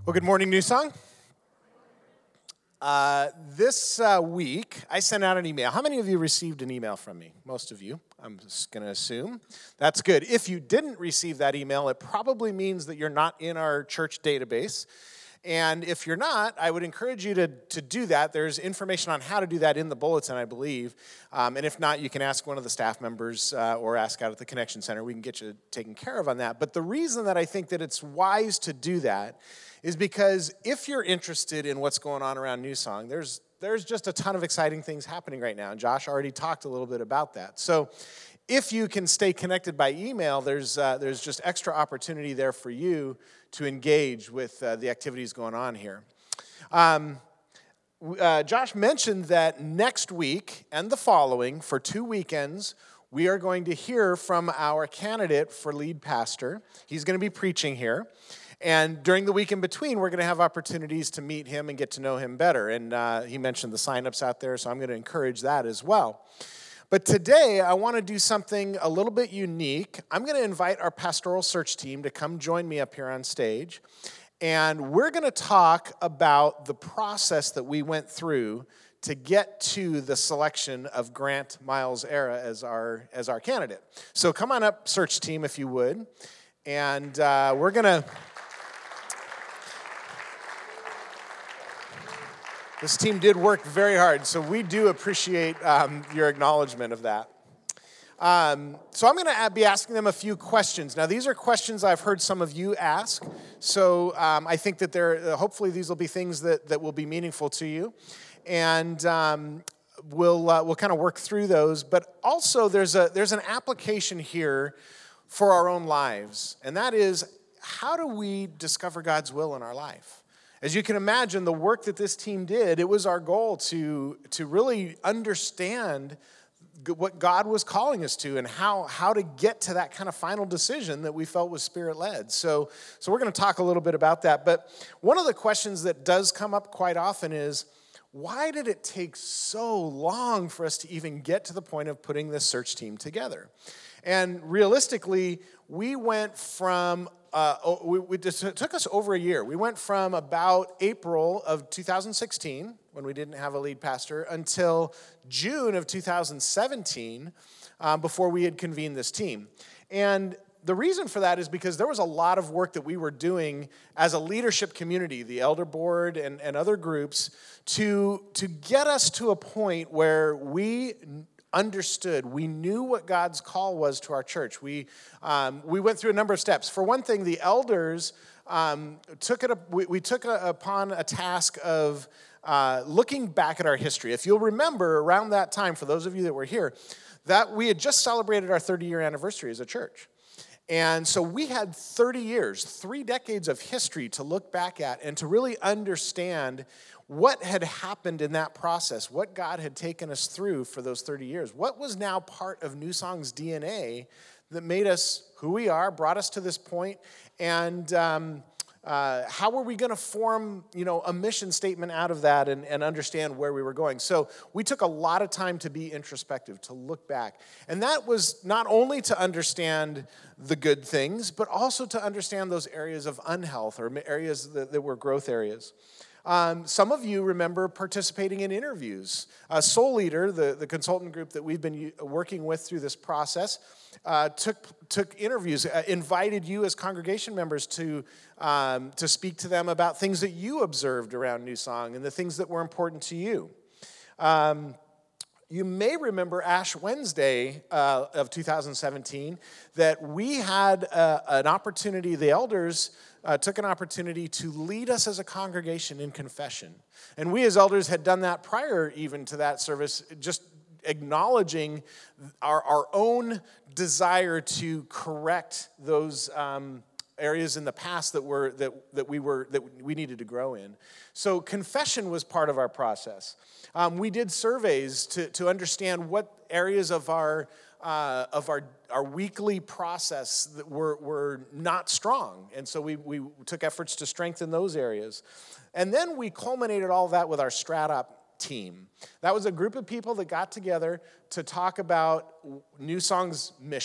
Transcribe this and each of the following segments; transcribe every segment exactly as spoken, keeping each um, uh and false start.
Well, good morning, New Song. Uh, this uh, week, I sent out an email. How many of you received an email from me? Most of you, I'm just going to assume. That's good. If you didn't receive that email, it probably means that you're not in our church database. And if you're not, I would encourage you to, to do that. There's information on how to do that in the bulletin, I believe. Um, and if not, you can ask one of the staff members uh, or ask out at the Connection Center. We can get you taken care of on that. But the reason that I think that it's wise to do that is because if you're interested in what's going on around New Song, there's there's just a ton of exciting things happening right now. And Josh already talked a little bit about that. So if you can stay connected by email, there's uh, there's just extra opportunity there for you to engage with uh, the activities going on here. Um, uh, Josh mentioned that next week and the following, for two weekends, we are going to hear from our candidate for lead pastor. He's going to be preaching here. And during the week in between, we're going to have opportunities to meet him and get to know him better. And uh, he mentioned the signups out there, so I'm going to encourage that as well. But today, I want to do something a little bit unique. I'm going to invite our pastoral search team to come join me up here on stage. And we're going to talk about the process that we went through to get to the selection of Grant Miles Era as our, as our candidate. So come on up, search team, if you would. And uh, we're going to... This team did work very hard, so we do appreciate um, your acknowledgement of that. Um, so I'm going to be asking them a few questions. Now, these are questions I've heard some of you ask, so um, I think that they're, hopefully these will be things that, that will be meaningful to you. And um, we'll uh, we'll kind of work through those. But also, there's a there's an application here for our own lives, and that is, how do we discover God's will in our life? As you can imagine, the work that this team did, it was our goal to, to really understand what God was calling us to and how, how to get to that kind of final decision that we felt was Spirit-led. So, so we're going to talk a little bit about that. But one of the questions that does come up quite often is, why did it take so long for us to even get to the point of putting this search team together? And realistically, we went from Uh, we, we just, it took us over a year. We went from about April of two thousand sixteen, when we didn't have a lead pastor, until June of two thousand seventeen, um, before we had convened this team. And the reason for that is because there was a lot of work that we were doing as a leadership community, the elder board and, and other groups, to, to get us to a point where we understood, we knew what God's call was to our church. We um, we went through a number of steps. For one thing, the elders um, took it. Up, we, we took a, upon a task of uh, looking back at our history. If you'll remember, around that time, for those of you that were here, that we had just celebrated our thirty-year anniversary as a church. And so we had thirty years, three decades of history to look back at and to really understand what had happened in that process, what God had taken us through for those thirty years. What was now part of New Song's D N A that made us who we are, brought us to this point, and um, uh, how were we going to form, you know, a mission statement out of that and, and understand where we were going? So we took a lot of time to be introspective, to look back. And that was not only to understand the good things, but also to understand those areas of unhealth or areas that, that were growth areas. Um, some of you remember participating in interviews. Uh, Soul Leader, the, the consultant group that we've been working with through this process, uh, took took interviews, uh, invited you as congregation members to um, to speak to them about things that you observed around New Song and the things that were important to you. Um, You may remember Ash Wednesday uh, of two thousand seventeen, that we had uh, an opportunity, the elders uh, took an opportunity to lead us as a congregation in confession. And we as elders had done that prior even to that service, just acknowledging our, our own desire to correct those um, areas in the past that were that that we were that we needed to grow in. So confession was part of our process. Um, we did surveys to to understand what areas of our uh, of our our weekly process that were were not strong, and so we we took efforts to strengthen those areas, and then we culminated all that with our StratUp team. That was a group of people that got together to talk about New Song's mission.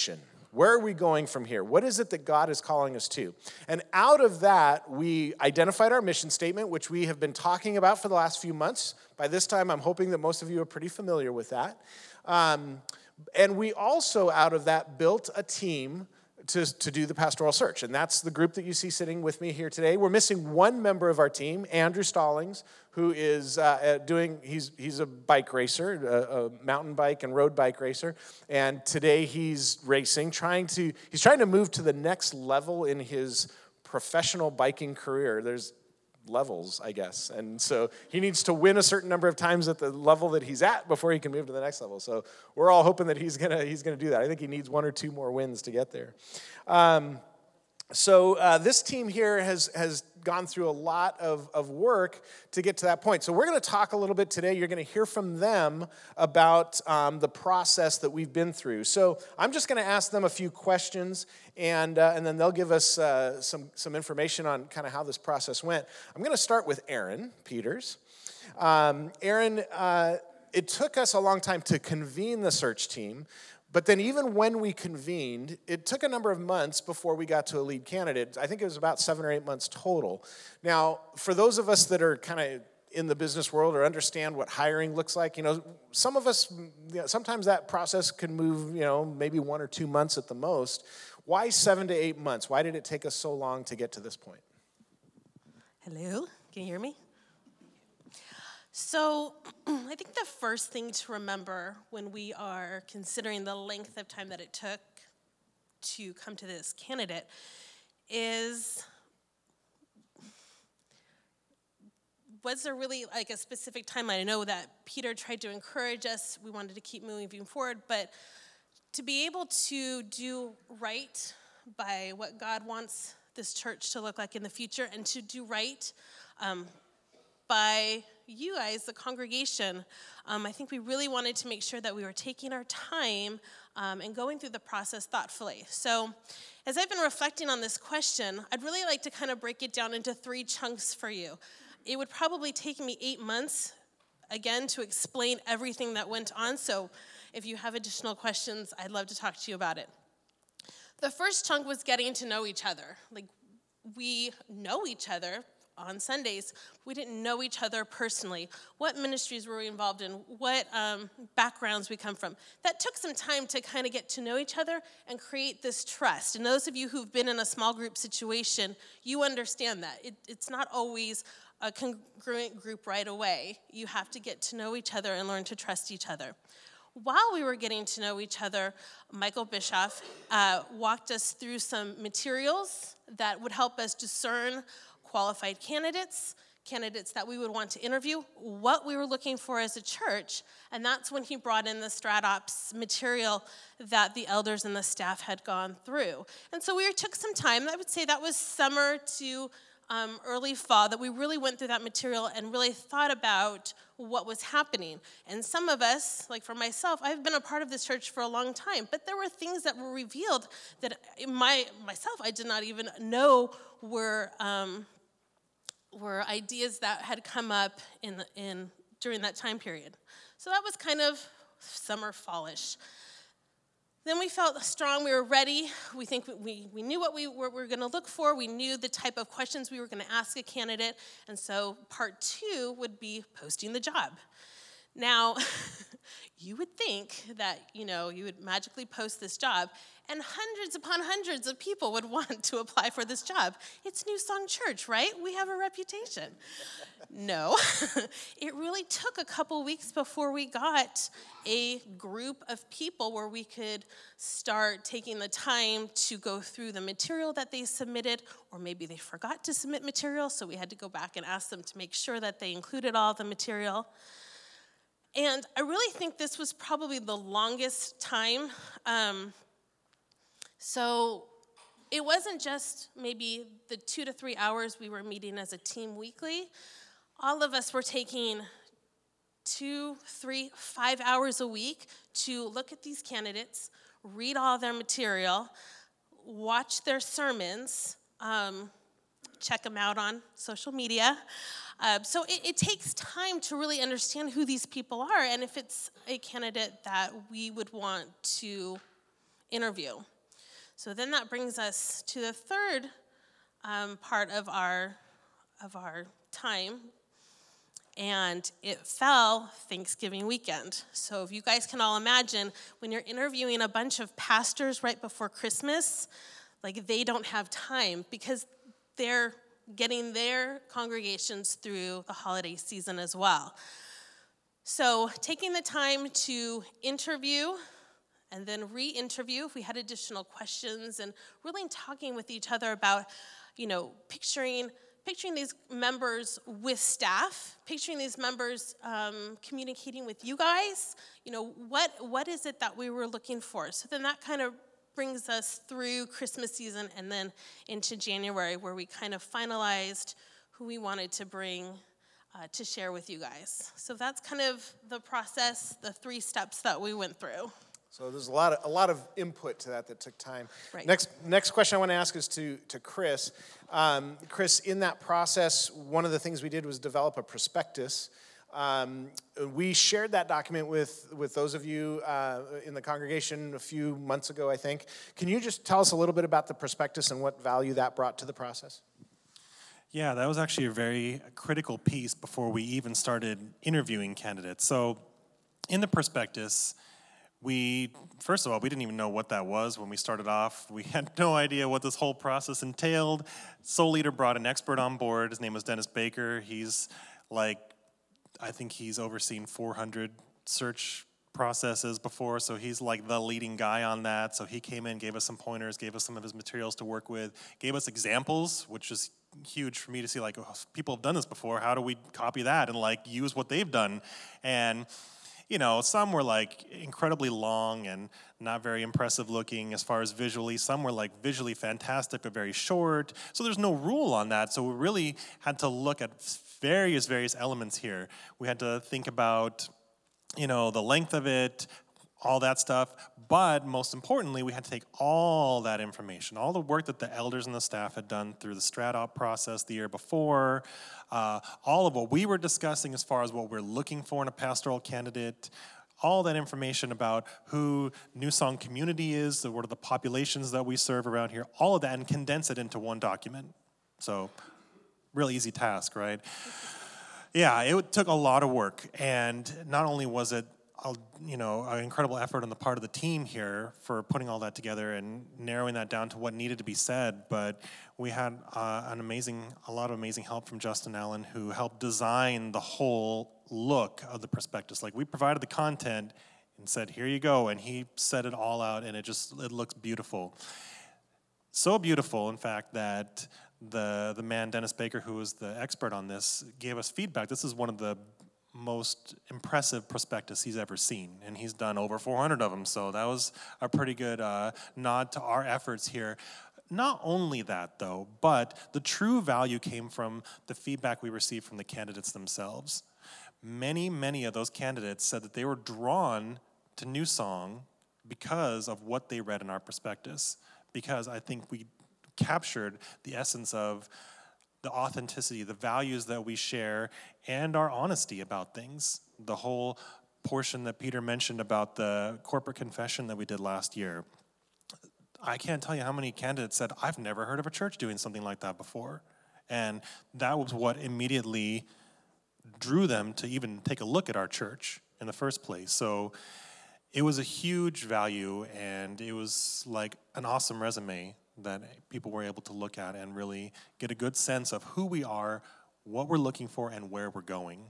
Where are we going from here? What is it that God is calling us to? And out of that, we identified our mission statement, which we have been talking about for the last few months. By this time, I'm hoping that most of you are pretty familiar with that. Um, and we also, out of that, built a team To, to do the pastoral search. And that's the group that you see sitting with me here today. We're missing one member of our team, Andrew Stallings, who is uh, doing, he's he's a bike racer, a, a mountain bike and road bike racer. And today he's racing, trying to, he's trying to move to the next level in his professional biking career. There's levels, I guess. And so he needs to win a certain number of times at the level that he's at before he can move to the next level. So we're all hoping that he's gonna he's gonna do that. I think he needs one or two more wins to get there. Um, so uh, this team here has has gone through a lot of, of work to get to that point. So we're going to talk a little bit today. You're going to hear from them about um, the process that we've been through. So I'm just going to ask them a few questions, and uh, and then they'll give us uh, some, some information on kind of how this process went. I'm going to start with Aaron Peters. Um, Aaron, uh, it took us a long time to convene the search team. But then even when we convened, it took a number of months before we got to a lead candidate. I think it was about seven or eight months total. Now, for those of us that are kind of in the business world or understand what hiring looks like, you know, some of us, you know, sometimes that process can move, you know, maybe one or two months at the most. Why seven to eight months? Why did it take us so long to get to this point? Hello, can you hear me? So I think the first thing to remember when we are considering the length of time that it took to come to this candidate is, was there really like a specific timeline? I know that Peter tried to encourage us. We wanted to keep moving forward, but to be able to do right by what God wants this church to look like in the future, and to do right um, by you guys, the congregation, um, I think we really wanted to make sure that we were taking our time um, and going through the process thoughtfully. So as I've been reflecting on this question, I'd really like to kind of break it down into three chunks for you. It would probably take me eight months, again, to explain everything that went on. So if you have additional questions, I'd love to talk to you about it. The first chunk was getting to know each other. Like, we know each other on Sundays. We didn't know each other personally. What ministries were we involved in? What um, backgrounds we come from? That took some time to kind of get to know each other and create this trust. And those of you who've been in a small group situation, you understand that. It, it's not always a congruent group right away. You have to get to know each other and learn to trust each other. While we were getting to know each other, Michael Bischoff uh, walked us through some materials that would help us discern qualified candidates, candidates that we would want to interview, what we were looking for as a church, and that's when he brought in the StratOps material that the elders and the staff had gone through. And so we took some time, I would say that was summer to um, early fall, that we really went through that material and really thought about what was happening. And some of us, like for myself, I've been a part of this church for a long time, but there were things that were revealed that my myself I did not even know were um, were ideas that had come up in in during that time period. So that was kind of summer fallish. Then we felt strong, we were ready. We think we, we knew what we were, we were going to look for. We knew the type of questions we were going to ask a candidate. And so part two would be posting the job. Now, you would think that, you know, you would magically post this job and hundreds upon hundreds of people would want to apply for this job. It's New Song Church, right? We have a reputation. No, it really took a couple weeks before we got a group of people where we could start taking the time to go through the material that they submitted, or maybe they forgot to submit material, so we had to go back and ask them to make sure that they included all the material. And I really think this was probably the longest time. Um, so it wasn't just maybe the two to three hours we were meeting as a team weekly. All of us were taking two, three, five hours a week to look at these candidates, read all their material, watch their sermons, um, check them out on social media. Uh, so it, it takes time to really understand who these people are and if it's a candidate that we would want to interview. So then that brings us to the third um, part of our of our time, and it fell Thanksgiving weekend. So if you guys can all imagine, when you're interviewing a bunch of pastors right before Christmas, like they don't have time because they're getting their congregations through the holiday season as well. So taking the time to interview and then re-interview if we had additional questions, and really talking with each other about, you know, picturing picturing these members with staff, picturing these members um, communicating with you guys. You know, what what is it that we were looking for? So then that kind of brings us through Christmas season and then into January, where we kind of finalized who we wanted to bring uh, to share with you guys. So that's kind of the process, the three steps that we went through. So there's a lot of a lot of input to that that took time. Right. Next next question I want to ask is to to Chris. Um, Chris, in that process, one of the things we did was develop a prospectus. Um, we shared that document with with those of you uh, in the congregation a few months ago, I think. Can you just tell us a little bit about the prospectus and what value that brought to the process? Yeah, that was actually a very critical piece before we even started interviewing candidates. So in the prospectus, we, first of all, we didn't even know what that was when we started off. We had no idea what this whole process entailed. Soul Leader brought an expert on board. His name was Dennis Baker. He's like, I think he's overseen four hundred search processes before, so he's like the leading guy on that. So he came in, gave us some pointers, gave us some of his materials to work with, gave us examples, which is huge for me to see, like, oh, people have done this before. How do we copy that and like use what they've done? And you know, some were like incredibly long and not very impressive looking as far as visually. Some were like visually fantastic but very short. So there's no rule on that. So we really had to look at various, various elements here. We had to think about, you know, the length of it, all that stuff. But most importantly, we had to take all that information, all the work that the elders and the staff had done through the strat-op process the year before, uh, all of what we were discussing as far as what we're looking for in a pastoral candidate, all that information about who New Song Community is, what are the populations that we serve around here, all of that, and condense it into one document. So, real easy task, right? Yeah, it took a lot of work, and not only was it A, you know, an incredible effort on the part of the team here for putting all that together and narrowing that down to what needed to be said. But we had uh, an amazing, a lot of amazing help from Justin Allen, who helped design the whole look of the prospectus. Like, we provided the content and said, here you go, and he set it all out, and it just, it looks beautiful. So beautiful, in fact, that the the man, Dennis Baker, who was the expert on this, gave us feedback. This is one of the most impressive prospectus he's ever seen, and he's done over four hundred of them, so that was a pretty good uh, nod to our efforts here. Not only that, though, but the true value came from the feedback we received from the candidates themselves. Many, many of those candidates said that they were drawn to New Song because of what they read in our prospectus, because I think we captured the essence of the authenticity, the values that we share, and our honesty about things. The whole portion that Peter mentioned about the corporate confession that we did last year. I can't tell you how many candidates said, I've never heard of a church doing something like that before. And that was what immediately drew them to even take a look at our church in the first place. So it was a huge value, and it was like an awesome resume that people were able to look at and really get a good sense of who we are, what we're looking for, and where we're going.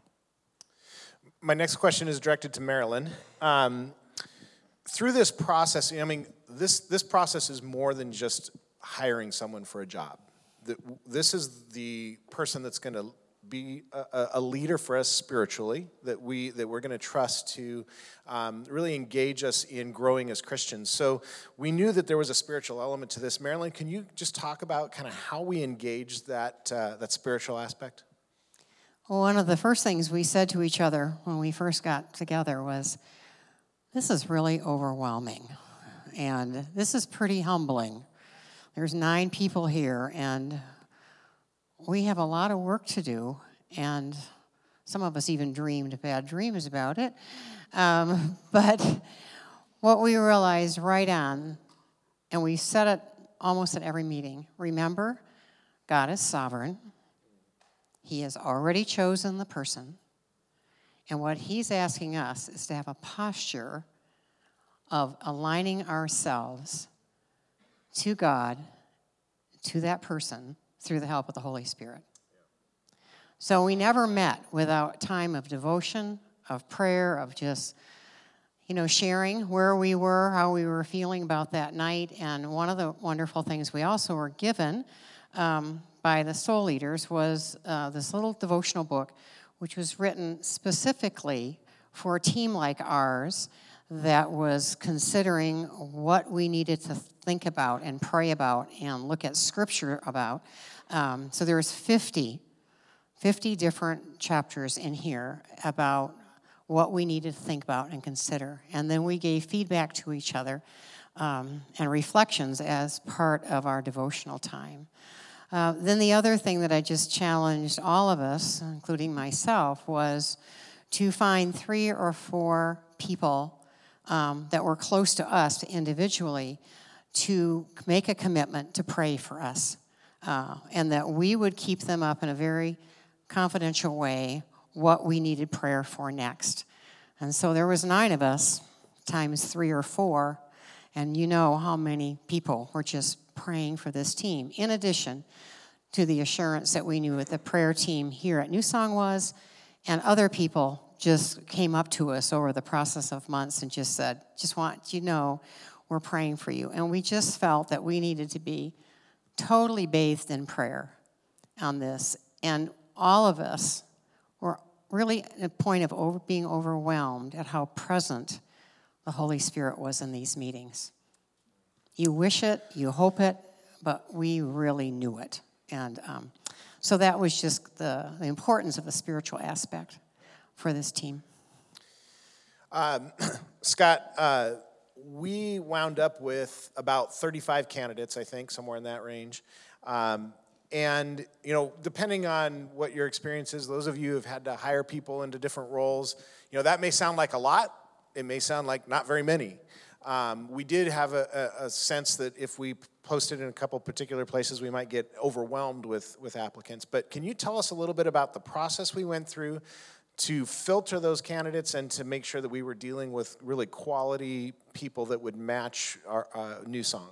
My next question is directed to Marilyn. Um, through this process, I mean, this this process is more than just hiring someone for a job. The, this is the person that's going to be a, a leader for us spiritually, that we that we're going to trust to um, really engage us in growing as Christians. So we knew that there was a spiritual element to this. Marilyn, can you just talk about kind of how we engage that uh, that spiritual aspect? Well, one of the first things we said to each other when we first got together was, this is really overwhelming, and this is pretty humbling. There's nine people here, and we have a lot of work to do, and some of us even dreamed bad dreams about it. Um, but what we realized right on And we said it almost at every meeting. Remember, God is sovereign. He has already chosen the person. And what he's asking us is to have a posture of aligning ourselves to God, to that person, through the help of the Holy Spirit. So we never met without time of devotion, of prayer, of just, you know, sharing where we were, how we were feeling about that night. And one of the wonderful things we also were given um, by the soul leaders was uh, this little devotional book, which was written specifically for a team like ours that was considering what we needed to think about and pray about and look at scripture about. Um, so there's fifty, fifty different chapters in here about what we needed to think about and consider. And then we gave feedback to each other um, and reflections as part of our devotional time. Uh, then the other thing that I just challenged all of us, including myself, was to find three or four people um, that were close to us individually to make a commitment to pray for us, uh, and that we would keep them up in a very confidential way what we needed prayer for next. And so there was nine of us times three or four, and you know how many people were just praying for this team, in addition to the assurance that we knew what the prayer team here at New Song was, and other people just came up to us over the process of months and just said, just want you to know we're praying for you. And we just felt that we needed to be totally bathed in prayer on this. And all of us were really at a point of over, being overwhelmed at how present the Holy Spirit was in these meetings. You wish it, you hope it, but we really knew it. And um, so that was just the, the importance of the spiritual aspect for this team. Um, Scott, uh, we wound up with about thirty-five candidates, I think, somewhere in that range. Um, and, you know, depending on what your experience is, those of you who have had to hire people into different roles, you know, that may sound like a lot. It may sound like not very many. Um, we did have a, a, a sense that if we posted in a couple particular places, we might get overwhelmed with, with applicants. But can you tell us a little bit about the process we went through to filter those candidates and to make sure that we were dealing with really quality people that would match our uh, New Song?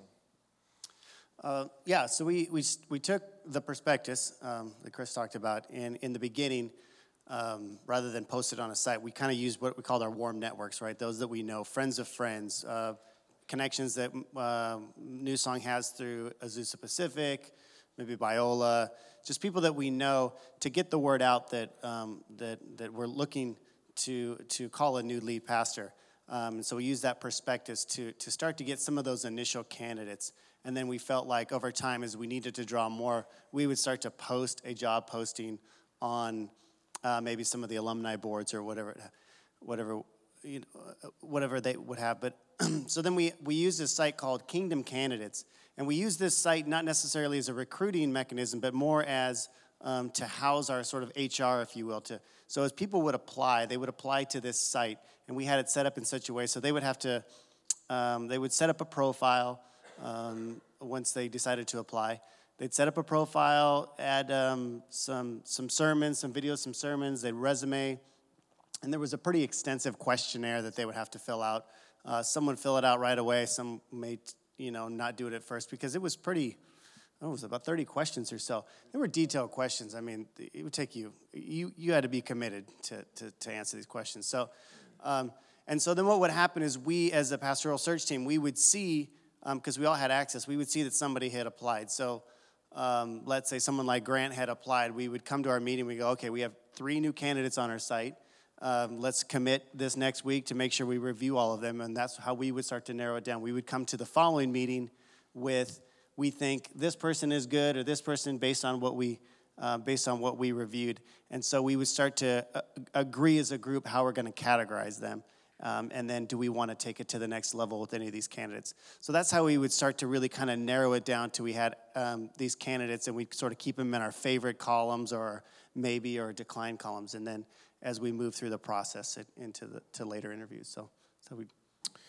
Uh, yeah, so we, we we took the prospectus um, that Chris talked about, and in the beginning, um, rather than post it on a site, we kind of used what we called our warm networks, right? Those that we know, friends of friends, uh, connections that uh, New Song has through Azusa Pacific, maybe Biola, just people that we know to get the word out that um, that that we're looking to to call a new lead pastor. Um, so we used that prospectus to to start to get some of those initial candidates. And then we felt like over time, as we needed to draw more, we would start to post a job posting on uh, maybe some of the alumni boards or whatever, whatever, you know, whatever they would have. But so then we we used this site called Kingdom Candidates, and we use this site not necessarily as a recruiting mechanism, but more as um, to house our sort of H R, if you will. To so as people would apply, they would apply to this site, and we had it set up in such a way so they would have to, um, they would set up a profile. Um, once they decided to apply, they'd set up a profile, add um, some some sermons, some videos, some sermons, they'd resume, and there was a pretty extensive questionnaire that they would have to fill out. Uh, some would fill it out right away, some may, you know, not do it at first because it was pretty, oh, it was about thirty questions or so. They were detailed questions. I mean, it would take you, you, you had to be committed to, to, to answer these questions. So, um, and so then what would happen is we, as a pastoral search team, we would see, because um, we all had access, we would see that somebody had applied. So um, let's say someone like Grant had applied. We would come to our meeting. We go, okay, we have three new candidates on our site. Um, let's commit this next week to make sure we review all of them. And that's how we would start to narrow it down. We would come to the following meeting with, we think this person is good or this person based on what we uh, based on what we reviewed. And so we would start to uh, agree as a group how we're going to categorize them. Um, and then do we want to take it to the next level with any of these candidates? So that's how we would start to really kind of narrow it down to we had um, these candidates and we'd sort of keep them in our favorite columns or maybe or decline columns. And then as we move through the process it, into the to later interviews. So, so we.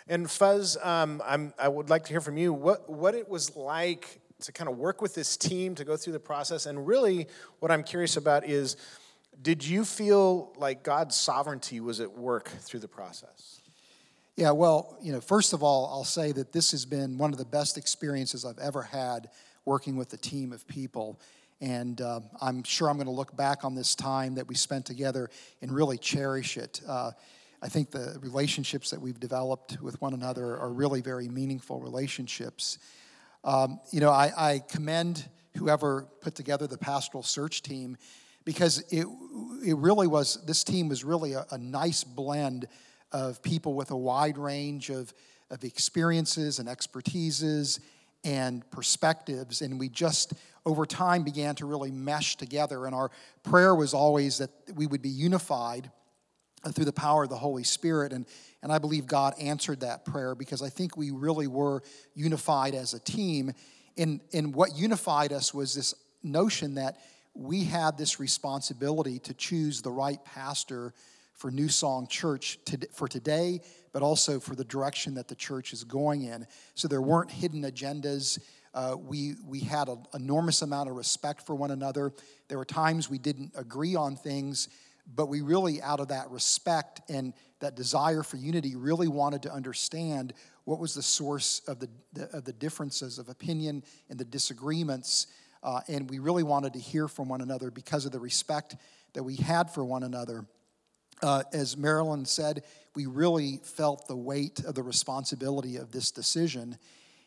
And Fuzz, um, I'm, I would like to hear from you what, what it was like to kind of work with this team to go through the process. And really, what I'm curious about is, did you feel like God's sovereignty was at work through the process? Yeah, well, you know, first of all, I'll say that this has been one of the best experiences I've ever had working with a team of people. And uh, I'm sure I'm going to look back on this time that we spent together and really cherish it. Uh, I think the relationships that we've developed with one another are really very meaningful relationships. Um, you know, I, I commend whoever put together the pastoral search team, because it it really was, this team was really a, a nice blend of people with a wide range of, of experiences and expertises and perspectives. And we just, over time, began to really mesh together. And our prayer was always that we would be unified through the power of the Holy Spirit. And, and I believe God answered that prayer, because I think we really were unified as a team. And, and what unified us was this notion that we had this responsibility to choose the right pastor for New Song Church to, for today, but also for the direction that the church is going in. So there weren't hidden agendas. Uh, we we had an enormous amount of respect for one another. There were times we didn't agree on things, but we really, out of that respect and that desire for unity, really wanted to understand what was the source of the, the of the differences of opinion and the disagreements. Uh, and we really wanted to hear from one another because of the respect that we had for one another. Uh, as Marilyn said, we really felt the weight of the responsibility of this decision.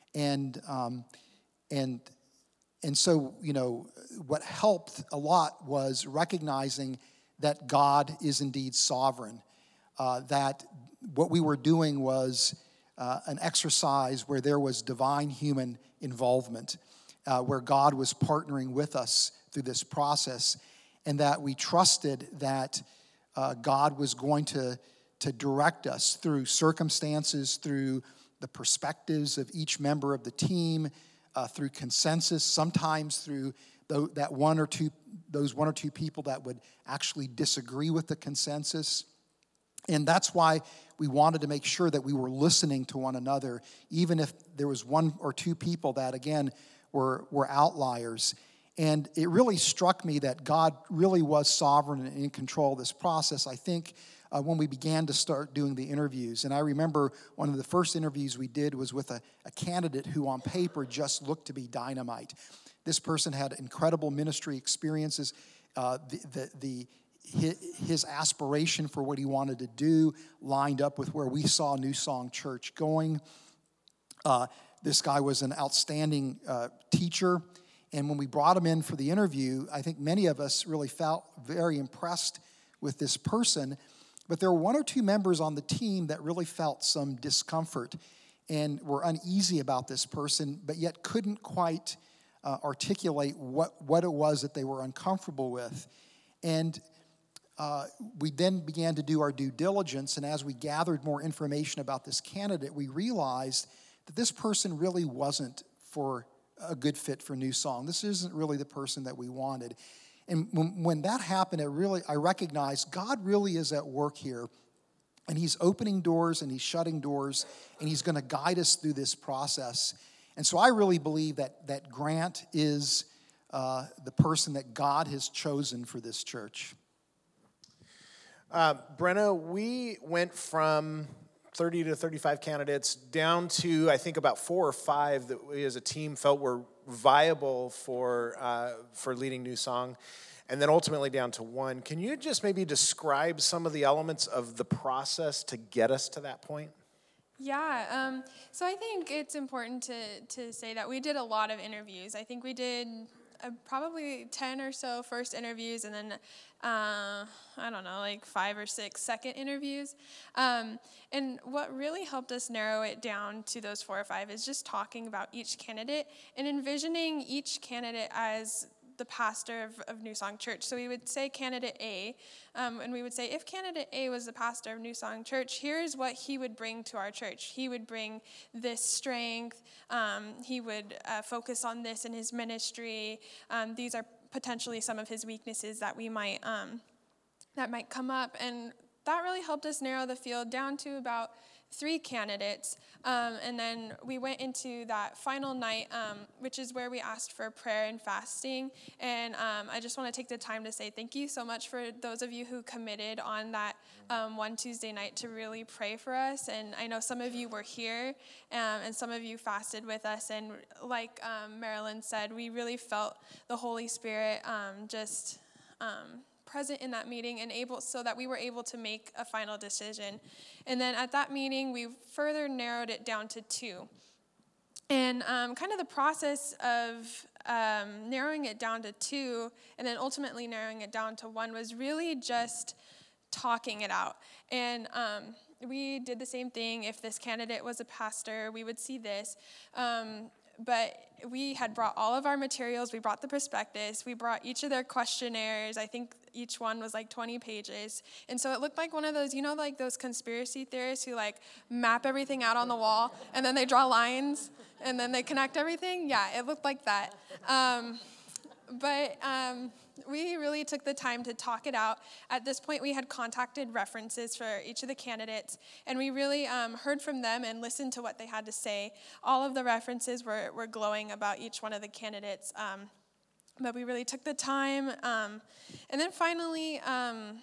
And um, and and so, you know, what helped a lot was recognizing that God is indeed sovereign, uh, that what we were doing was uh, an exercise where there was divine human involvement, uh, where God was partnering with us through this process, and that we trusted that uh, God was going to, to direct us through circumstances, through the perspectives of each member of the team, uh, through consensus, sometimes through th- that one or two, those one or two people that would actually disagree with the consensus. And that's why we wanted to make sure that we were listening to one another, even if there was one or two people that, again, were, were outliers. And it really struck me that God really was sovereign and in control of this process, I think, uh, when we began to start doing the interviews. And I remember one of the first interviews we did was with a, a candidate who on paper just looked to be dynamite. This person had incredible ministry experiences. Uh, the, the, the his aspiration for what he wanted to do lined up with where we saw New Song Church going. Uh, this guy was an outstanding uh, teacher. And when we brought him in for the interview, I think many of us really felt very impressed with this person. But there were one or two members on the team that really felt some discomfort and were uneasy about this person, but yet couldn't quite uh, articulate what, what it was that they were uncomfortable with. And uh, we then began to do our due diligence, and as we gathered more information about this candidate, we realized that this person really wasn't for a good fit for New Song. This isn't really the person that we wanted. And when, when that happened, it really, I recognized God really is at work here. And he's opening doors and he's shutting doors, and he's going to guide us through this process. And so I really believe that, that Grant is uh, the person that God has chosen for this church. Uh, Brenna, we went from thirty to thirty-five candidates down to, I think, about four or five that we as a team felt were viable for uh, for leading New Song, and then ultimately down to one. Can you just maybe describe some of the elements of the process to get us to that point? Yeah, um, so I think it's important to, to say that we did a lot of interviews. I think we did uh, probably ten or so first interviews, and then, uh, I don't know, like five or six second interviews. Um, and what really helped us narrow it down to those four or five is just talking about each candidate and envisioning each candidate as the pastor of, of New Song Church. So we would say candidate A, um, and we would say if candidate A was the pastor of New Song Church, here's what he would bring to our church. He would bring this strength. Um, he would uh, focus on this in his ministry. Um, these are potentially some of his weaknesses that we might um, that might come up, and that really helped us narrow the field down to about three candidates. Um, and then we went into that final night, um, which is where we asked for prayer and fasting. And um, I just want to take the time to say thank you so much for those of you who committed on that um, one Tuesday night to really pray for us. And I know some of you were here, um, and some of you fasted with us. And like um, Marilyn said, we really felt the Holy Spirit um, just um, present in that meeting, and able so that we were able to make a final decision. And then at that meeting, we further narrowed it down to two. And um, kind of the process of um, narrowing it down to two, and then ultimately narrowing it down to one, was really just talking it out. And um, we did the same thing. If this candidate was a pastor, we would see this. Um, But we had brought all of our materials. We brought the prospectus. We brought each of their questionnaires. I think each one was like twenty pages. And so it looked like one of those, you know, like those conspiracy theorists who like map everything out on the wall and then they draw lines and then they connect everything. Yeah, it looked like that. Um, but um, we really took the time to talk it out. At this point, we had contacted references for each of the candidates, and we really um, heard from them and listened to what they had to say. All of the references were, were glowing about each one of the candidates, um, but we really took the time. Um, and then finally, um,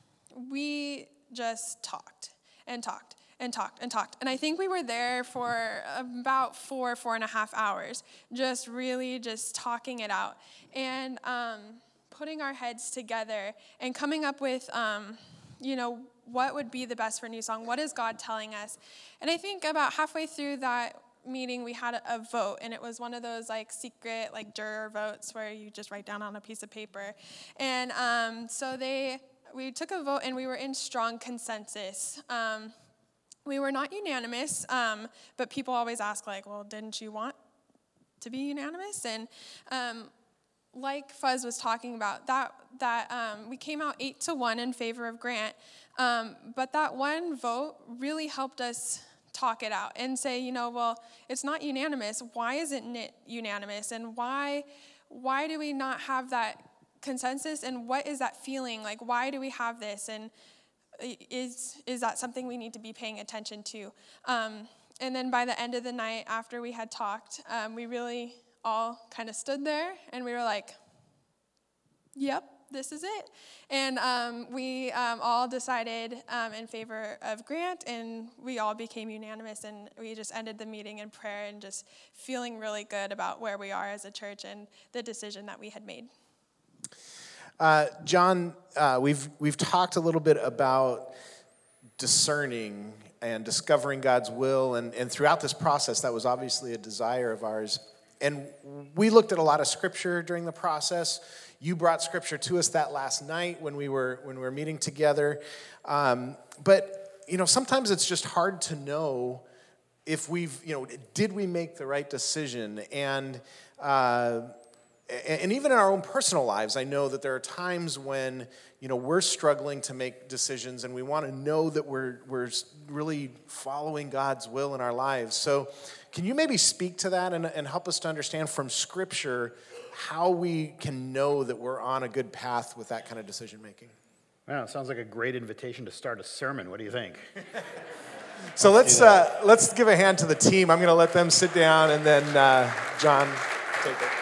we just talked and talked and talked and talked. And I think we were there for about four, four and a half hours, just really just talking it out. And um, putting our heads together and coming up with, um, you know, what would be the best for New Song? What is God telling us? And I think about halfway through that meeting, we had a, a vote, and it was one of those like secret like juror votes where you just write down on a piece of paper. And um, so they, we took a vote, and we were in strong consensus. Um, we were not unanimous, um, but people always ask like, well, didn't you want to be unanimous? And um, like Fuzz was talking about, that that um, we came out eight to one in favor of Grant, um, but that one vote really helped us talk it out and say, you know, well, it's not unanimous. Why isn't it unanimous? And why why do we not have that consensus? And what is that feeling? Like, why do we have this? And is is that something we need to be paying attention to? Um, and then by the end of the night, after we had talked, um, we really all kind of stood there, and we were like, yep, this is it. And um, we um, all decided um, in favor of Grant, and we all became unanimous, and we just ended the meeting in prayer and just feeling really good about where we are as a church and the decision that we had made. Uh, John, uh, we've we've talked a little bit about discerning and discovering God's will, and, and throughout this process, that was obviously a desire of ours. And we looked at a lot of scripture during the process. You brought scripture to us that last night when we were when we were meeting together. Um, but you know, sometimes it's just hard to know if we've, you know, did we make the right decision? And uh, and even in our own personal lives, I know that there are times when, you know, we're struggling to make decisions, and we want to know that we're we're really following God's will in our lives. So can you maybe speak to that and, and help us to understand from Scripture how we can know that we're on a good path with that kind of decision making? Wow, it sounds like a great invitation to start a sermon. What do you think? So let's uh, let's give a hand to the team. I'm going to let them sit down, and then uh, John, take it.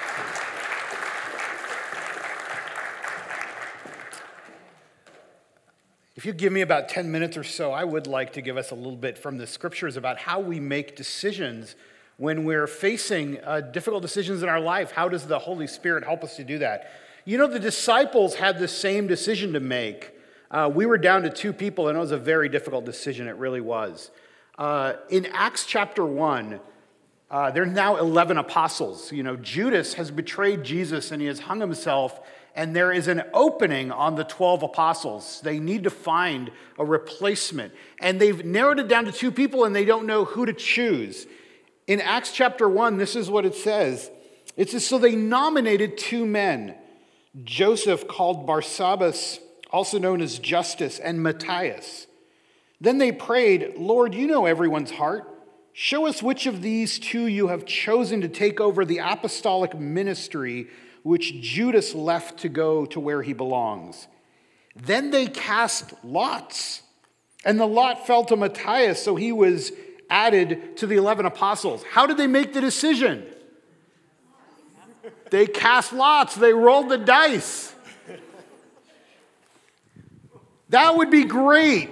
If you give me about ten minutes or so, I would like to give us a little bit from the scriptures about how we make decisions when we're facing uh, difficult decisions in our life. How does the Holy Spirit help us to do that? You know, the disciples had the same decision to make. Uh, we were down to two people, and it was a very difficult decision. It really was. Uh, in Acts chapter one, uh, there are now eleven apostles. You know, Judas has betrayed Jesus, and he has hung himself. And there is an opening on the twelve apostles. They need to find a replacement. And they've narrowed it down to two people, and they don't know who to choose. In Acts chapter one, this is what it says. It says, so they nominated two men, Joseph called Barsabbas, also known as Justus, and Matthias. Then they prayed, Lord, you know everyone's heart. Show us which of these two you have chosen to take over the apostolic ministry which Judas left to go to where he belongs. Then they cast lots, And the lot fell to Matthias, so he was added to the eleven apostles. How did they make the decision? They cast lots. They rolled the dice. That would be great.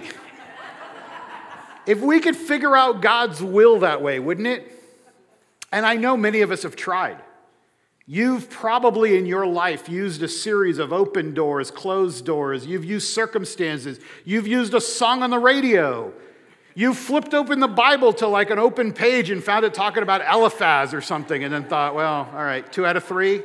If we could figure out God's will that way, wouldn't it? And I know many of us have tried. You've probably in your life used a series of open doors, closed doors. You've used circumstances. You've used a song on the radio. You flipped open the Bible to like an open page and found it talking about Eliphaz or something and then thought, well, all right, two out of three.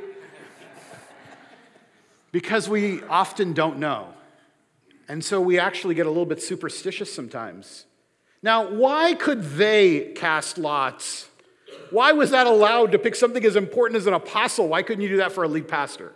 Because we often don't know. And so we actually get a little bit superstitious sometimes. Now, why could they cast lots? Why was that allowed to pick something as important as an apostle? Why couldn't you do that for a lead pastor?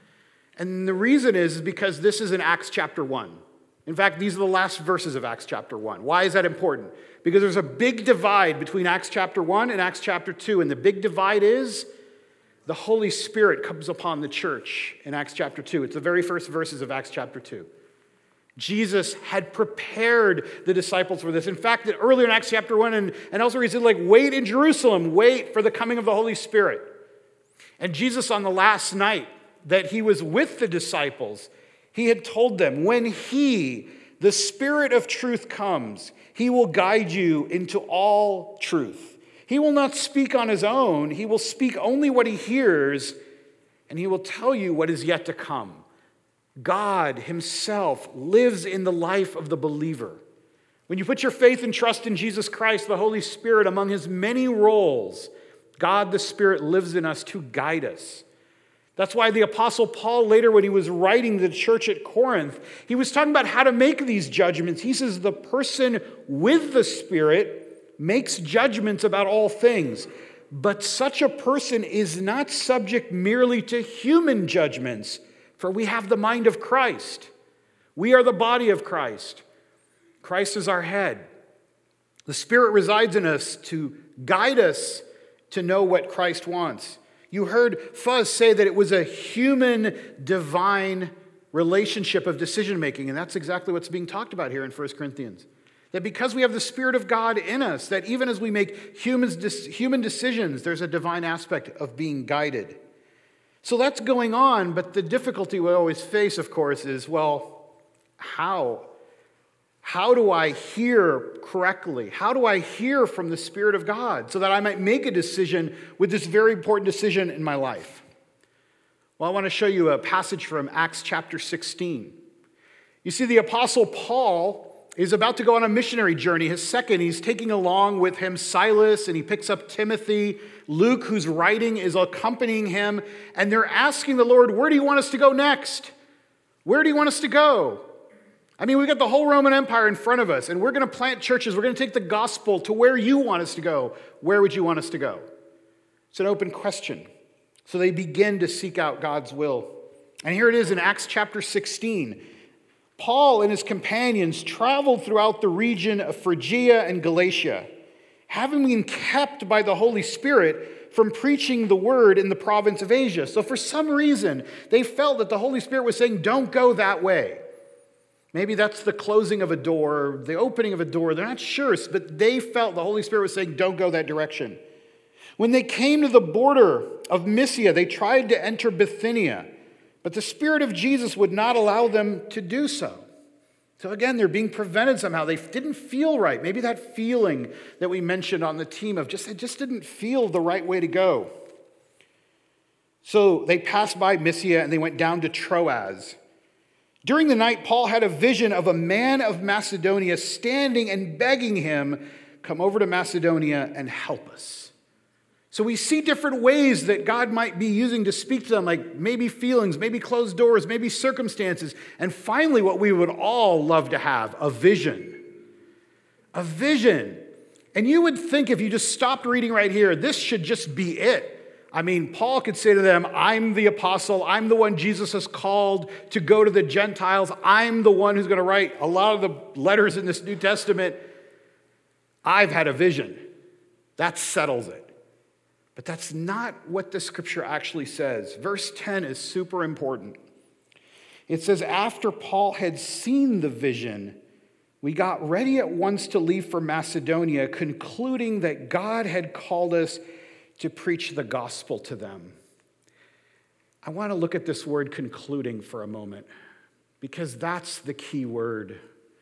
And the reason is because this is in Acts chapter one. In fact, these are the last verses of Acts chapter one. Why is that important? Because there's a big divide between Acts chapter one and Acts chapter two. And the big divide is the Holy Spirit comes upon the church in Acts chapter two. It's the very first verses of Acts chapter two. Jesus had prepared the disciples for this. In fact, earlier in Acts chapter one and, and elsewhere, he said, like, wait in Jerusalem, wait for the coming of the Holy Spirit. And Jesus, on the last night that he was with the disciples, he had told them, when he, the Spirit of truth, comes, he will guide you into all truth. He will not speak on his own. He will speak only what he hears, and he will tell you what is yet to come. God himself lives in the life of the believer. When you put your faith and trust in Jesus Christ, the Holy Spirit, among his many roles, God the Spirit lives in us to guide us. That's why the Apostle Paul later, when he was writing to the church at Corinth, he was talking about how to make these judgments. He says the person with the Spirit makes judgments about all things, but such a person is not subject merely to human judgments, for we have the mind of Christ. We are the body of Christ. Christ is our head. The Spirit resides in us to guide us to know what Christ wants. You heard Fuzz say that it was a human, divine relationship of decision making, and that's exactly what's being talked about here in First Corinthians. That because we have the Spirit of God in us, that even as we make humans, human decisions, there's a divine aspect of being guided. So that's going on, but the difficulty we always face, of course, is, well, how? How do I hear correctly? How do I hear from the Spirit of God so that I might make a decision with this very important decision in my life? Well, I want to show you a passage from Acts chapter sixteen. You see, the Apostle Paul is about to go on a missionary journey. His second, he's taking along with him Silas, and he picks up Timothy. Luke, who's writing, is accompanying him, and they're asking the Lord, where do you want us to go next? Where do you want us to go? I mean, we've got the whole Roman Empire in front of us, and we're going to plant churches. We're going to take the gospel to where you want us to go. Where would you want us to go? It's an open question. So they begin to seek out God's will. And here it is in Acts chapter sixteen. Paul and his companions traveled throughout the region of Phrygia and Galatia, having been kept by the Holy Spirit from preaching the word in the province of Asia. So for some reason, they felt that the Holy Spirit was saying, don't go that way. Maybe that's the closing of a door, the opening of a door. They're not sure, but they felt the Holy Spirit was saying, don't go that direction. When they came to the border of Mysia, they tried to enter Bithynia, but the Spirit of Jesus would not allow them to do so. So again, they're being prevented somehow. They didn't feel right. Maybe that feeling that we mentioned on the team of just, it just didn't feel the right way to go. So they passed by Mysia and they went down to Troas. During the night, Paul had a vision of a man of Macedonia standing and begging him, come over to Macedonia and help us. So we see different ways that God might be using to speak to them, like maybe feelings, maybe closed doors, maybe circumstances. And finally, what we would all love to have, a vision. A vision. And you would think if you just stopped reading right here, this should just be it. I mean, Paul could say to them, I'm the apostle. I'm the one Jesus has called to go to the Gentiles. I'm the one who's going to write a lot of the letters in this New Testament. I've had a vision. That settles it. But that's not what the scripture actually says. Verse ten is super important. It says, after Paul had seen the vision, we got ready at once to leave for Macedonia, concluding that God had called us to preach the gospel to them. I want to look at this word concluding for a moment, because that's the key word.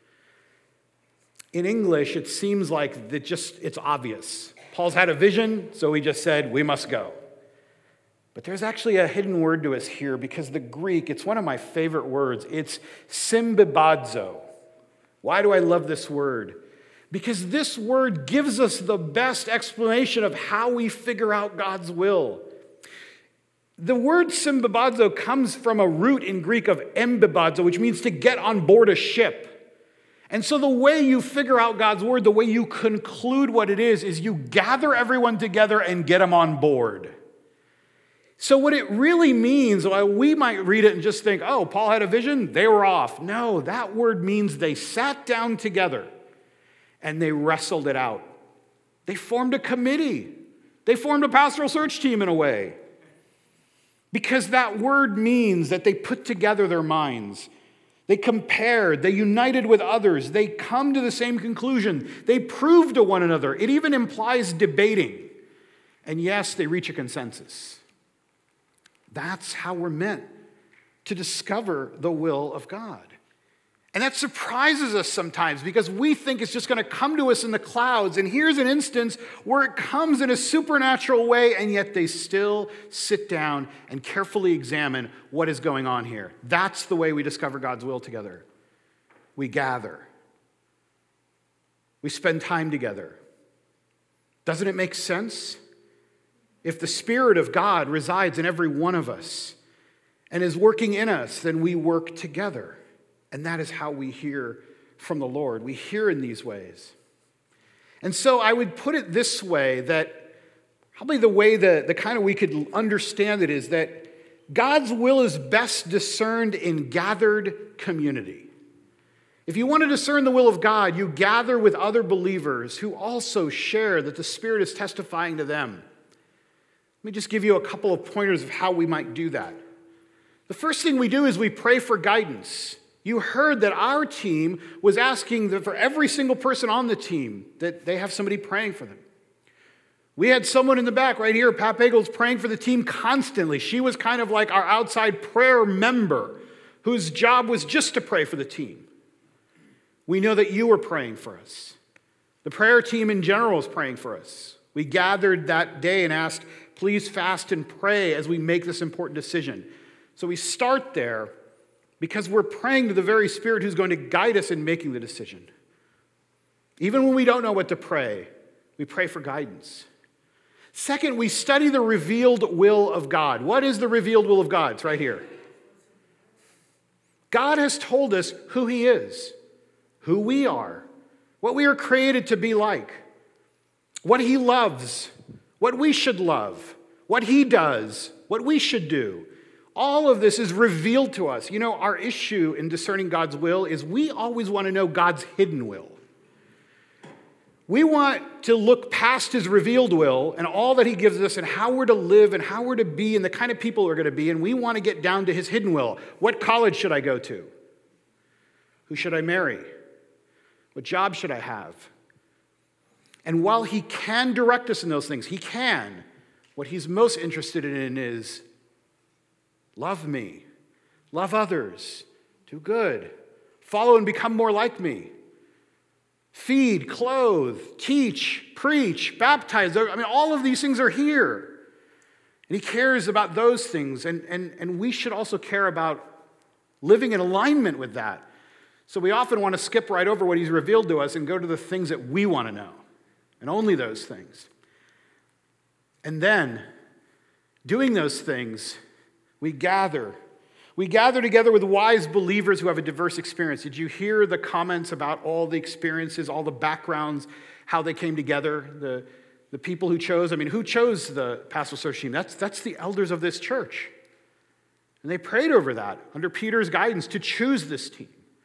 In English, it seems like that just it's obvious. Paul's had a vision, so he just said, we must go. But there's actually a hidden word to us here, because the Greek, it's one of my favorite words. It's symbibazo. Why do I love this word? Because this word gives us the best explanation of how we figure out God's will. The word symbibazo comes from a root in Greek of embibazo, which means to get on board a ship. And so the way you figure out God's word, the way you conclude what it is, is you gather everyone together and get them on board. So what it really means, well, we might read it and just think, oh, Paul had a vision, they were off. No, that word means they sat down together and they wrestled it out. They formed a committee. They formed a pastoral search team in a way. Because that word means that they put together their minds. They compared, they united with others, they come to the same conclusion, they prove to one another. It even implies debating. And yes, they reach a consensus. That's how we're meant to discover the will of God. And that surprises us sometimes because we think it's just going to come to us in the clouds. And here's an instance where it comes in a supernatural way, and yet they still sit down and carefully examine what is going on here. That's the way we discover God's will together. We gather. We spend time together. Doesn't it make sense? If the Spirit of God resides in every one of us and is working in us, then we work together. And that is how we hear from the Lord. We hear in these ways. And so I would put it this way, that probably the way that the kind of we could understand it is that God's will is best discerned in gathered community. If you want to discern the will of God, you gather with other believers who also share that the Spirit is testifying to them. Let me just give you a couple of pointers of how we might do that. The first thing we do is we pray for guidance. You heard that our team was asking that for every single person on the team that they have somebody praying for them. We had someone in the back right here, Pat Bagels, praying for the team constantly. She was kind of like our outside prayer member whose job was just to pray for the team. We know that you were praying for us. The prayer team in general is praying for us. We gathered that day and asked, please fast and pray as we make this important decision. So we start there because we're praying to the very Spirit who's going to guide us in making the decision. Even when we don't know what to pray, we pray for guidance. Second, we study the revealed will of God. What is the revealed will of God? It's right here. God has told us who He is, who we are, what we are created to be like, what He loves, what we should love, what He does, what we should do. All of this is revealed to us. You know, our issue in discerning God's will is we always want to know God's hidden will. We want to look past His revealed will and all that He gives us and how we're to live and how we're to be and the kind of people we're going to be, and we want to get down to His hidden will. What college should I go to? Who should I marry? What job should I have? And while He can direct us in those things, He can, what He's most interested in is love me, love others, do good, follow and become more like me, feed, clothe, teach, preach, baptize. I mean, all of these things are here. And He cares about those things, and, and, and we should also care about living in alignment with that. So we often want to skip right over what He's revealed to us and go to the things that we want to know, and only those things. And then, doing those things, we gather. We gather together with wise believers who have a diverse experience. Did you hear the comments about all the experiences, all the backgrounds, how they came together, the, the people who chose? I mean, who chose the pastoral search team? That's, that's the elders of this church. And they prayed over that under Peter's guidance to choose this team.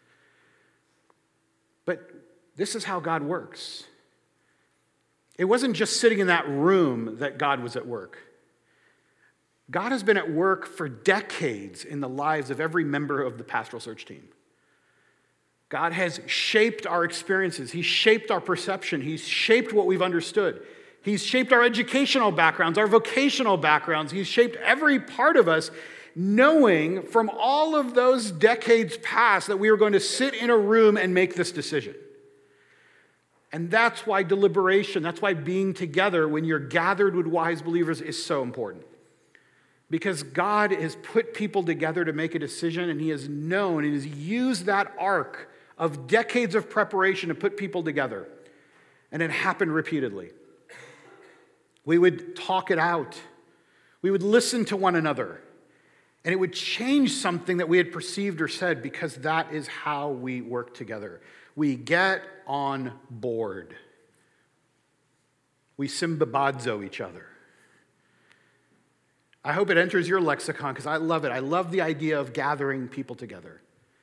But this is how God works. It wasn't just sitting in that room that God was at work. God has been at work for decades in the lives of every member of the pastoral search team. God has shaped our experiences. He's shaped our perception. He's shaped what we've understood. He's shaped our educational backgrounds, our vocational backgrounds. He's shaped every part of us, knowing from all of those decades past that we were going to sit in a room and make this decision. And that's why deliberation, that's why being together when you're gathered with wise believers is so important. Because God has put people together to make a decision, and he has known and has used that arc of decades of preparation to put people together. And it happened repeatedly. We would talk it out. We would listen to one another. And it would change something that we had perceived or said, because that is how we work together. We get on board. We symbibazo each other. I hope it enters your lexicon because I love it. I love the idea of gathering people together.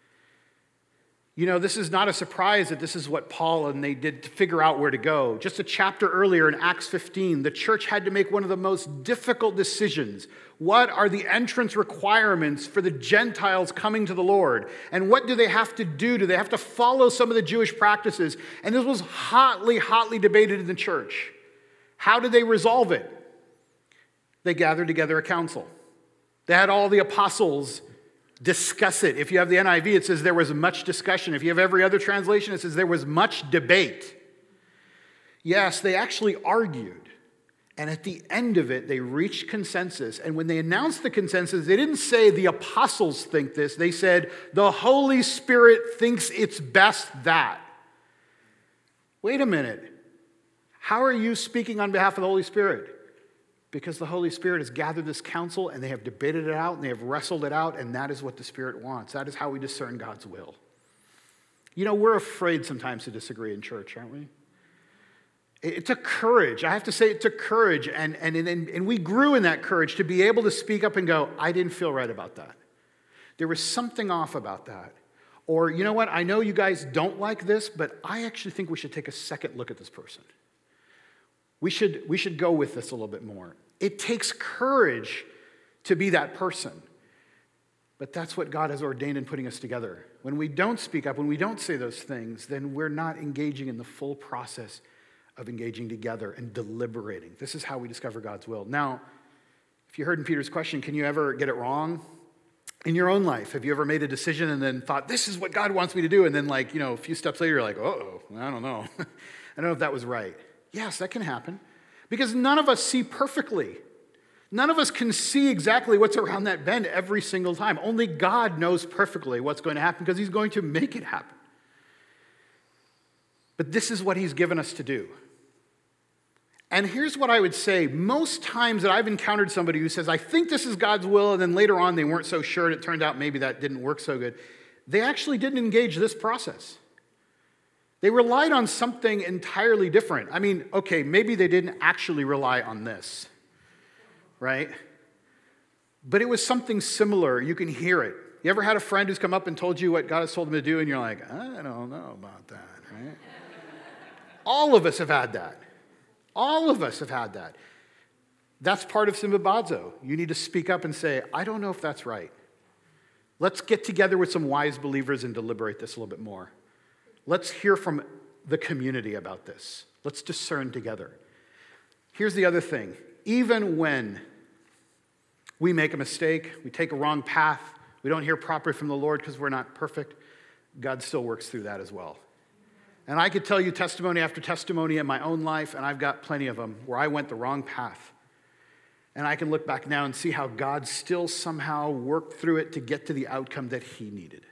You know, this is not a surprise that this is what Paul and they did to figure out where to go. Just a chapter earlier in Acts fifteen, the church had to make one of the most difficult decisions. What are the entrance requirements for the Gentiles coming to the Lord? And what do they have to do? Do they have to follow some of the Jewish practices? And this was hotly, hotly debated in the church. How did they resolve it? They gathered together a council. They had all the apostles discuss it. If you have the N I V, it says there was much discussion. If you have every other translation, it says there was much debate. Yes, they actually argued. And at the end of it, they reached consensus. And when they announced the consensus, they didn't say the apostles think this. They said the Holy Spirit thinks it's best that. Wait a minute. How are you speaking on behalf of the Holy Spirit? Because the Holy Spirit has gathered this council and they have debated it out and they have wrestled it out, and that is what the Spirit wants. That is how we discern God's will. You know, we're afraid sometimes to disagree in church, aren't we? It took courage. I have to say it took courage, and, and, and, and we grew in that courage to be able to speak up and go, I didn't feel right about that. There was something off about that. Or, you know what, I know you guys don't like this, but I actually think we should take a second look at this person. We should, we should go with this a little bit more. It takes courage to be that person. But that's what God has ordained in putting us together. When we don't speak up, when we don't say those things, then we're not engaging in the full process of engaging together and deliberating. This is how we discover God's will. Now, if you heard in Peter's question, can you ever get it wrong? In your own life, have you ever made a decision and then thought, this is what God wants me to do? And then like, you know, a few steps later, you're like, uh-oh, I don't know. I don't know if that was right. Yes, that can happen. Because none of us see perfectly. None of us can see exactly what's around that bend every single time. Only God knows perfectly what's going to happen because he's going to make it happen. But this is what he's given us to do. And here's what I would say. Most times that I've encountered somebody who says, I think this is God's will, and then later on they weren't so sure, and it turned out maybe that didn't work so good, they actually didn't engage this process. They relied on something entirely different. I mean, okay, maybe they didn't actually rely on this, right? But it was something similar. You can hear it. You ever had a friend who's come up and told you what God has told them to do, and you're like, I don't know about that, right? All of us have had that. All of us have had that. That's part of symbibazo. You need to speak up and say, I don't know if that's right. Let's get together with some wise believers and deliberate this a little bit more. Let's hear from the community about this. Let's discern together. Here's the other thing. Even when we make a mistake, we take a wrong path, we don't hear properly from the Lord because we're not perfect, God still works through that as well. And I could tell you testimony after testimony in my own life, and I've got plenty of them, where I went the wrong path. And I can look back now and see how God still somehow worked through it to get to the outcome that he needed.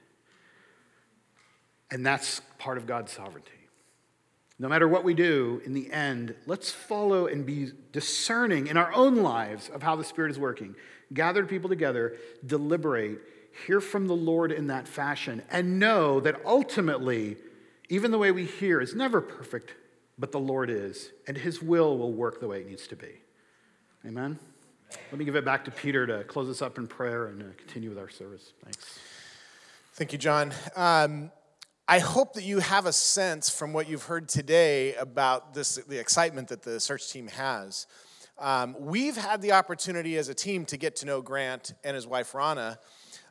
And that's part of God's sovereignty. No matter what we do, in the end, let's follow and be discerning in our own lives of how the Spirit is working. Gather people together, deliberate, hear from the Lord in that fashion, and know that ultimately, even the way we hear is never perfect, but the Lord is, and his will will work the way it needs to be. Amen? Let me give it back to Peter to close us up in prayer and uh, continue with our service. Thanks. Thank you, John. Um, I hope that you have a sense from what you've heard today about this, the excitement that the search team has. Um, we've had the opportunity as a team to get to know Grant and his wife, Rana.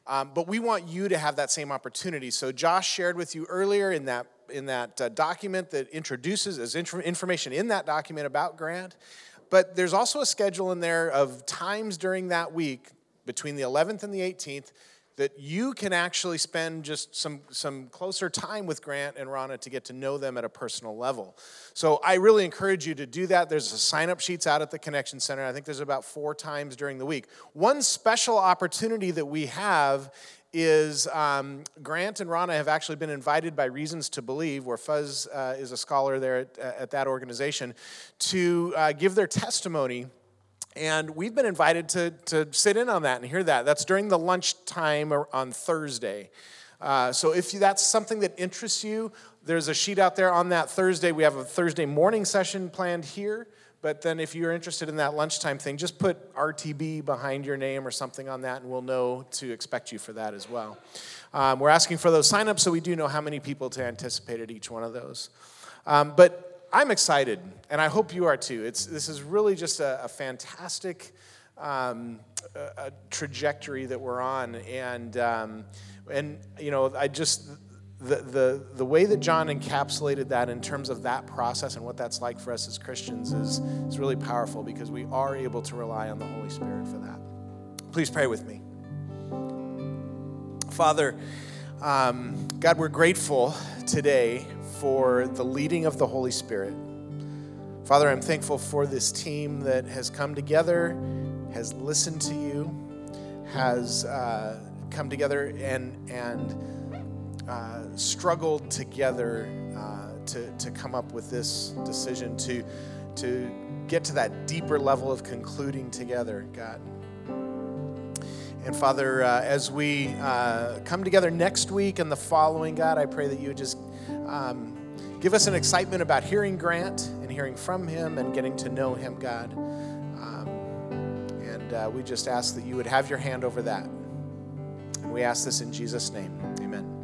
Um, but we want you to have that same opportunity. So Josh shared with you earlier in that in that uh, document that introduces as inf- information in that document about Grant. But there's also a schedule in there of times during that week between the eleventh and the eighteenth that you can actually spend just some, some closer time with Grant and Rana to get to know them at a personal level. So I really encourage you to do that. There's a sign-up sheets out at the Connection Center. I think there's about four times during the week. One special opportunity that we have is um, Grant and Rana have actually been invited by Reasons to Believe, where Fuzz uh, is a scholar there at, at that organization, to uh, give their testimony. And we've been invited to, to sit in on that and hear that. That's during the lunchtime on Thursday. Uh, so if that's something that interests you, there's a sheet out there on that Thursday. We have a Thursday morning session planned here. But then if you're interested in that lunchtime thing, just put R T B behind your name or something on that, and we'll know to expect you for that as well. Um, we're asking for those signups so we do know how many people to anticipate at each one of those. Um, but I'm excited, and I hope you are too. It's this is really just a, a fantastic um, a, a trajectory that we're on, and um, and you know I just the the the way that John encapsulated that in terms of that process and what that's like for us as Christians is is really powerful because we are able to rely on the Holy Spirit for that. Please pray with me, Father. Um, God, we're grateful today for the leading of the Holy Spirit. Father, I'm thankful for this team that has come together, has listened to you, has uh, come together and and uh, struggled together uh, to, to come up with this decision, to, to get to that deeper level of concluding together, God. And Father, uh, as we uh, come together next week and the following, God, I pray that you would just um, give us an excitement about hearing Grant and hearing from him and getting to know him, God. Um, and uh, we just ask that you would have your hand over that. And we ask this in Jesus' name. Amen.